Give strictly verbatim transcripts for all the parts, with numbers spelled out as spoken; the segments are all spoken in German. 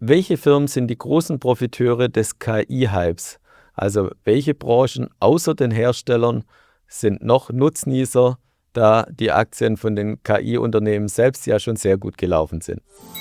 Welche Firmen sind die großen Profiteure des K I-Hypes? Also welche Branchen außer den Herstellern sind noch Nutznießer, da die Aktien von den K I-Unternehmen selbst ja schon sehr gut gelaufen sind?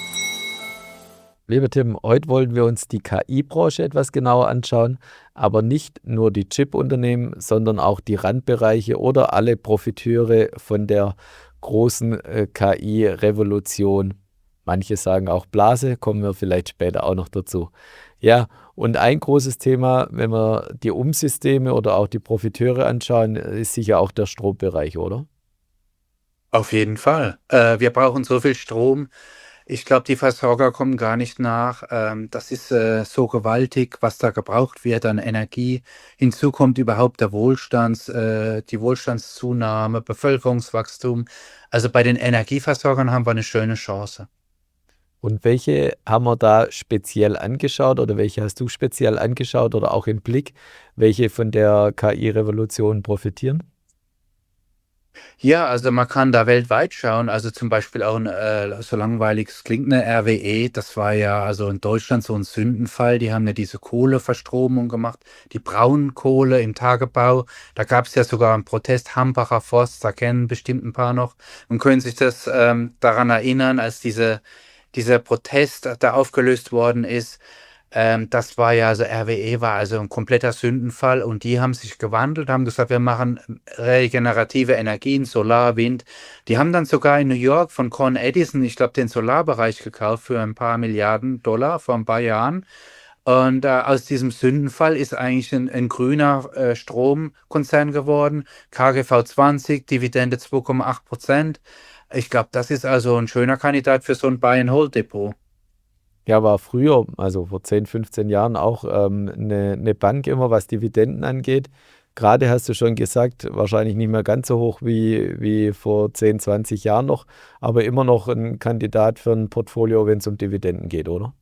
Lieber Tim, heute wollen wir uns die K I-Branche etwas genauer anschauen, aber nicht nur die Chip-Unternehmen, sondern auch die Randbereiche oder alle Profiteure von der großen äh, K I-Revolution. Manche sagen auch Blase, kommen wir vielleicht später auch noch dazu. Ja, und ein großes Thema, wenn wir die Umsysteme oder auch die Profiteure anschauen, ist sicher auch der Strombereich, oder? Auf jeden Fall. Äh, wir brauchen so viel Strom. Ich glaube, die Versorger kommen gar nicht nach. Ähm, das ist äh, so gewaltig, was da gebraucht wird an Energie. Hinzu kommt überhaupt der Wohlstands, äh, die Wohlstandszunahme, Bevölkerungswachstum. Also bei den Energieversorgern haben wir eine schöne Chance. Und welche haben wir da speziell angeschaut oder welche hast du speziell angeschaut oder auch im Blick, welche von der K I-Revolution profitieren? Ja, also man kann da weltweit schauen, also zum Beispiel auch 'n, äh, so langweilig es klingt, 'ne R W E, das war ja also in Deutschland so ein Sündenfall. Die haben ja diese Kohleverstromung gemacht, die Braunkohle im Tagebau. Da gab es ja sogar einen Protest, Hambacher Forst, da kennen bestimmt ein paar noch und können sich das, ähm, daran erinnern, als diese dieser Protest da aufgelöst worden ist. Ähm, das war ja also R W E war also ein kompletter Sündenfall und die haben sich gewandelt, haben gesagt: „Wir machen ähm, regenerative Energien, Solar, Wind.“ Die haben dann sogar in New York von Con Edison, ich glaube, den Solarbereich gekauft für ein paar Milliarden Dollar vor ein paar Jahren. Und, äh, aus diesem Sündenfall ist eigentlich ein 'n grüner, äh, Stromkonzern geworden. K G V zwanzig, Dividende zwei Komma acht. Ich glaube, das ist also ein schöner Kandidat für so ein Buy-and-Hold-Depot. Ja, war früher, also vor zehn, fünfzehn Jahren auch ähm, 'ne 'ne Bank immer, was Dividenden angeht. Gerade hast du schon gesagt, wahrscheinlich nicht mehr ganz so hoch wie wie vor zehn, zwanzig Jahren noch, aber immer noch ein Kandidat für ein Portfolio, wenn es um Dividenden geht, oder?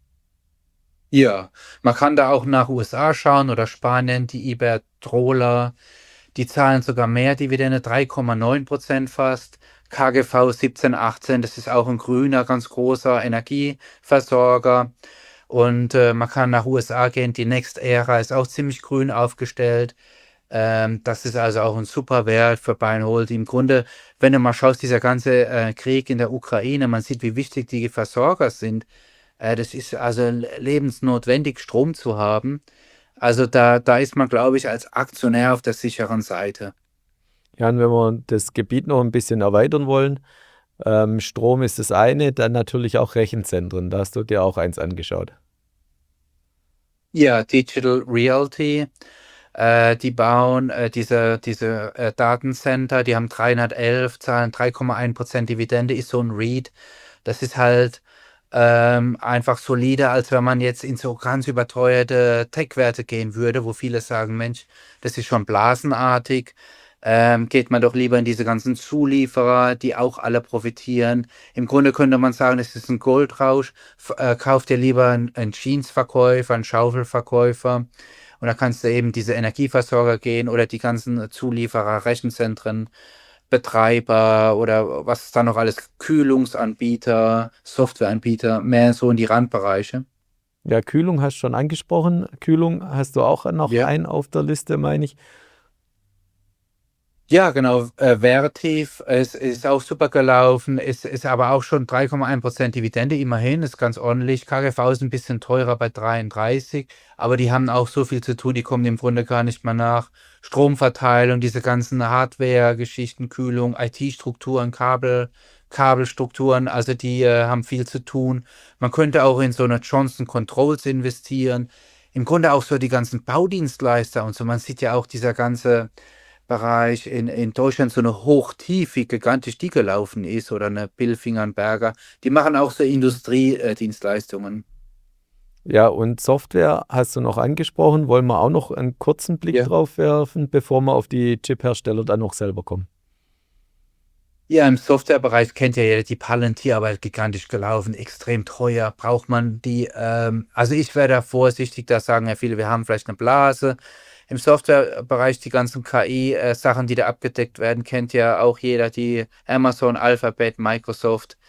Ja, man kann da auch nach U S A schauen oder Spanien, die Iberdrola, die zahlen sogar mehr Dividende, drei Komma neun fast. K G V siebzehn, achtzehn, das ist auch ein grüner, ganz großer Energieversorger. Und, äh, man kann nach U S A gehen, die NextEra ist auch ziemlich grün aufgestellt. Ähm, das ist also auch ein super Wert für Buy and Hold. Im Grunde, wenn du mal schaust, dieser ganze, äh, Krieg in der Ukraine, man sieht, wie wichtig die Versorger sind. Äh, das ist also l lebensnotwendig, Strom zu haben. Also, da da ist man, glaube ich, als Aktionär auf der sicheren Seite. Ja, und wenn wir das Gebiet noch ein bisschen erweitern wollen, ähm, Strom ist das eine, dann natürlich auch Rechenzentren. Da hast du dir auch eins angeschaut. Ja, Digital Realty, äh, die bauen, äh, diese diese, äh, Datencenter, die haben dreihundertelf, zahlen drei Komma eins Dividende, ist so ein REIT. Das ist halt, ähm, einfach solider, als wenn man jetzt in so ganz überteuerte Tech-Werte gehen würde, wo viele sagen: „Mensch, das ist schon blasenartig.“ Ähm, geht man doch lieber in diese ganzen Zulieferer, die auch alle profitieren. Im Grunde könnte man sagen, es ist ein Goldrausch. F äh, Kauf dir lieber 'n 'n Jeansverkäufer, 'n Schaufelverkäufer und da kannst du eben diese Energieversorger gehen oder die ganzen Zulieferer, Rechenzentren, Betreiber oder was es da noch alles Kühlungsanbieter, Softwareanbieter, mehr so in die Randbereiche. Ja, Kühlung hast du schon angesprochen. Kühlung hast du auch noch Ja. einen auf der Liste, meine ich. Ja, genau, äh, Vertiv, es ist auch super gelaufen, ist ist aber auch schon drei Komma eins Dividende immerhin, ist ganz ordentlich. K G V ist ein bisschen teurer bei dreiunddreißig, aber die haben auch so viel zu tun, die kommen im Grunde gar nicht mehr nach. Stromverteilung, diese ganzen Hardware-Geschichten, Kühlung, I T-Strukturen, Kabel Kabelstrukturen, also die, äh, haben viel zu tun. Man könnte auch in so 'ne Johnson Controls investieren. Im Grunde auch so die ganzen Baudienstleister und so. Man sieht ja auch dieser ganze Bereich in in Deutschland so 'ne Hochtief, wie gigantisch die gelaufen ist oder 'ne Bilfinger und Berger. Die machen auch so Industrie äh, Dienstleistungen. Ja, und Software hast du noch angesprochen. Wollen wir auch noch einen kurzen Blick Ja. drauf werfen, bevor wir auf die Chip-Hersteller dann noch selber kommen? Ja, im Softwarebereich kennt ja jeder die Palantir, aber gigantisch gelaufen, extrem teuer. Braucht man die, ähm also, ich wäre da vorsichtig, da sagen ja viele, wir haben vielleicht 'ne Blase. Im Softwarebereich die ganzen K I, äh, Sachen, die da abgedeckt werden, kennt ja auch jeder, die Amazon, Alphabet, Microsoft.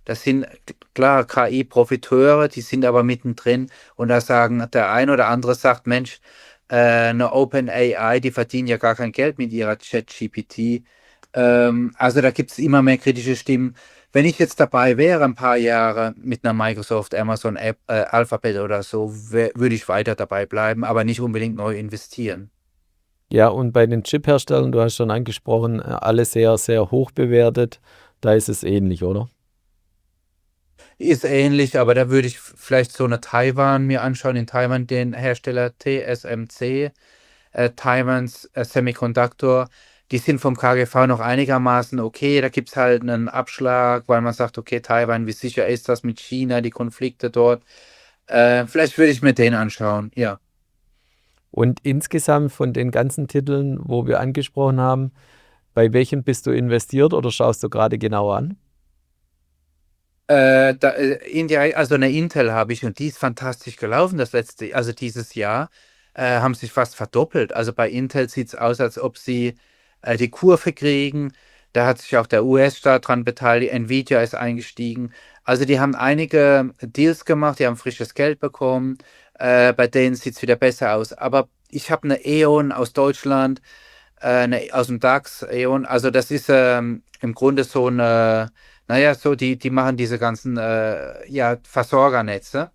Das sind klar K I-Profiteure, die sind aber mittendrin und da sagen der ein oder andere sagt, Mensch, äh, eine OpenAI, die verdienen ja gar kein Geld mit ihrer ChatGPT. Ähm, also da gibt es immer mehr kritische Stimmen. Wenn ich jetzt dabei wäre, ein paar Jahre mit einer Microsoft, Amazon, App, äh, Alphabet oder so, wär- würde ich weiter dabei bleiben, aber nicht unbedingt neu investieren. Ja, und bei den Chip-Herstellern, du hast schon angesprochen, äh, alle sehr, sehr hoch bewertet. Da ist es ähnlich, oder? Ist ähnlich, aber da würde ich f- vielleicht so eine Taiwan mir anschauen. In Taiwan den Hersteller T S M C, äh, Taiwans äh, Semiconductor. Die sind vom K G V noch einigermaßen okay. Da gibt es halt einen Abschlag, weil man sagt, okay, Taiwan, wie sicher ist das mit China, die Konflikte dort. Äh, vielleicht würde ich mir den anschauen, ja. Und insgesamt von den ganzen Titeln, wo wir angesprochen haben, bei welchem bist du investiert oder schaust du gerade genau an? Äh, da, äh, indirekt, also eine Intel habe ich und die ist fantastisch gelaufen, das letzte, also dieses Jahr, äh, haben sich fast verdoppelt. Also bei Intel sieht es aus, als ob sie äh, die Kurve kriegen. Da hat sich auch der U S-Staat dran beteiligt, Nvidia ist eingestiegen. Also die haben einige Deals gemacht, die haben frisches Geld bekommen. Äh, bei denen sieht es wieder besser aus. Aber ich habe eine E.ON aus Deutschland, äh, eine, aus dem DAX, E.ON. Also das ist ähm, im Grunde so eine, naja, so die, die machen diese ganzen äh, ja, Versorgernetze.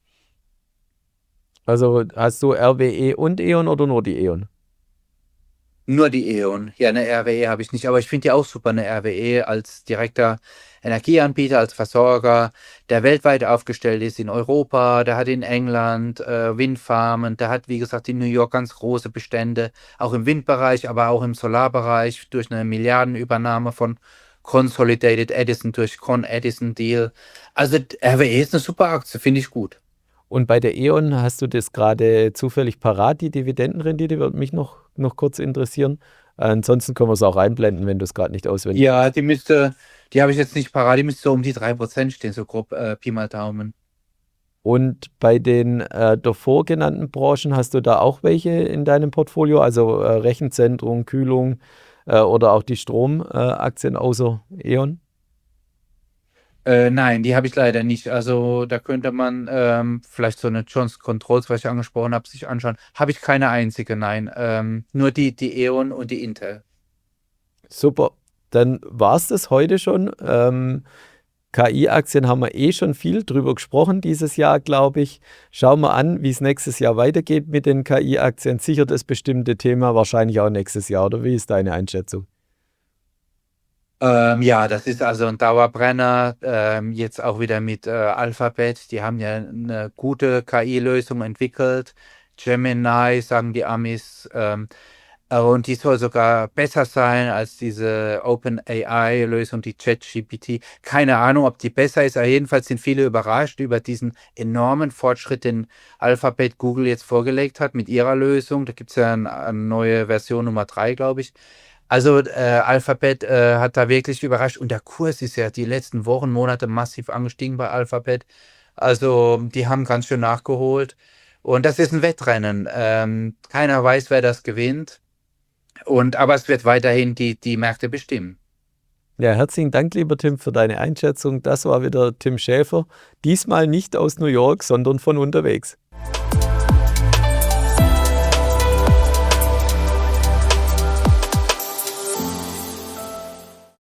Also hast du R W E und E.ON oder nur die E.ON? Nur die E.ON. Ja, eine R W E habe ich nicht, aber ich finde die auch super, eine R W E als direkter Energieanbieter, als Versorger, der weltweit aufgestellt ist in Europa, der hat in England äh, Windfarmen, der hat, wie gesagt, in New York ganz große Bestände, auch im Windbereich, aber auch im Solarbereich durch eine Milliardenübernahme von Consolidated Edison durch Con Edison Deal. Also R W E ist eine super Aktie, finde ich gut. Und bei der E.ON hast du das gerade zufällig parat, die Dividendenrendite, würde mich noch, noch kurz interessieren. Ansonsten können wir es auch einblenden, wenn du es gerade nicht auswendig Ja, hast. die müsste, die habe ich jetzt nicht parat, die müsste so um die drei Prozent stehen, so grob äh, Pi mal Daumen. Und bei den äh, davor genannten Branchen hast du da auch welche in deinem Portfolio, also äh, Rechenzentrum, Kühlung äh, oder auch die Stromaktien äh, Aktien außer E.ON? Äh, nein, die habe ich leider nicht. Also da könnte man ähm, vielleicht so eine Johnson Controls, was ich angesprochen habe, sich anschauen. Habe ich keine einzige, nein. Ähm, nur die, die E.ON und die Intel. Super, dann war es das heute schon. Ähm, K I-Aktien haben wir eh schon viel drüber gesprochen dieses Jahr, glaube ich. Schauen wir an, wie es nächstes Jahr weitergeht mit den K I-Aktien. Sicher das bestimmte Thema, wahrscheinlich auch nächstes Jahr, oder wie ist deine Einschätzung? Ähm, ja, das ist also ein Dauerbrenner. Ähm, jetzt auch wieder mit äh, Alphabet. Die haben ja eine gute K I-Lösung entwickelt. Gemini, sagen die Amis. Ähm, äh, und die soll sogar besser sein als diese OpenAI-Lösung, die ChatGPT. Keine Ahnung, ob die besser ist, aber jedenfalls sind viele überrascht über diesen enormen Fortschritt, den Alphabet Google jetzt vorgelegt hat mit ihrer Lösung. Da gibt es ja ein, eine neue Version Nummer drei, glaube ich. Also äh, Alphabet äh, hat da wirklich überrascht und der Kurs ist ja die letzten Wochen, Monate massiv angestiegen bei Alphabet. Also die haben ganz schön nachgeholt und das ist ein Wettrennen. Ähm, keiner weiß, wer das gewinnt und aber es wird weiterhin die, die Märkte bestimmen. Ja, herzlichen Dank, lieber Tim, für deine Einschätzung. Das war wieder Tim Schäfer. Diesmal nicht aus New York, sondern von unterwegs.